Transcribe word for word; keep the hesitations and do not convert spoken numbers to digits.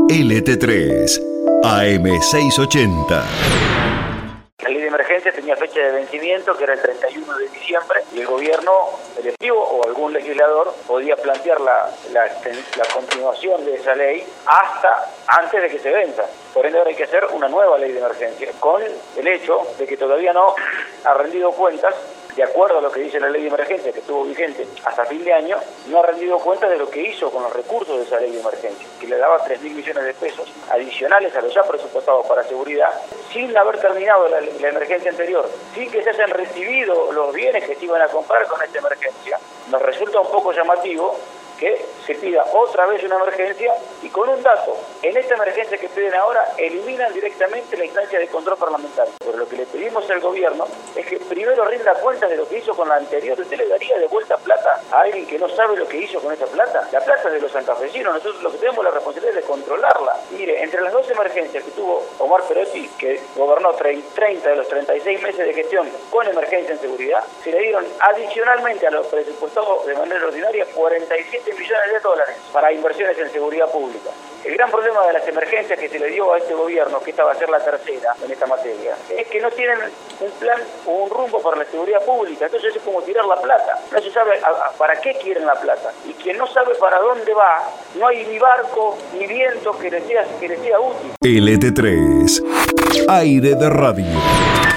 L T tres, A M seiscientos ochenta. La ley de emergencia tenía fecha de vencimiento que era el treinta y uno de diciembre y el gobierno electivo o algún legislador podía plantear la, la, la continuación de esa ley hasta antes de que se venza. Por ende ahora hay que hacer una nueva ley de emergencia con el hecho de que todavía no ha rendido cuentas. De acuerdo a lo que dice la ley de emergencia, que estuvo vigente hasta fin de año, no ha rendido cuenta de lo que hizo con los recursos de esa ley de emergencia, que le daba tres mil millones de pesos adicionales a los ya presupuestados para seguridad, sin haber terminado la, la emergencia anterior, sin que se hayan recibido los bienes que se iban a comprar con esta emergencia. Nos resulta un poco llamativo que se pida otra vez una emergencia y con un dato, en esta emergencia que piden ahora, eliminan directamente la instancia de control parlamentario. Pero lo que le pedimos al gobierno es que primero rinda cuenta de lo que hizo con la anterior. ¿Usted le daría de vuelta plata a alguien que no sabe lo que hizo con esa plata? La plata es de los santafesinos, nosotros lo que tenemos la responsabilidad de controlarla. Mire, entre las dos emergencias que tuvo Omar Perotti, que gobernó treinta de los treinta y seis meses de gestión con emergencia en seguridad, se le dieron adicionalmente a los presupuestados de manera ordinaria cuarenta y siete millones de dólares para inversiones en seguridad pública. El gran problema de las emergencias que se le dio a este gobierno, que esta va a ser la tercera en esta materia, es que no tienen un plan o un rumbo para la seguridad pública. Entonces es como tirar la plata. No se sabe a, a, para qué quieren la plata. Y quien no sabe para dónde va, no hay ni barco ni viento que le sea, que le sea útil. L T tres, Aire de Radio.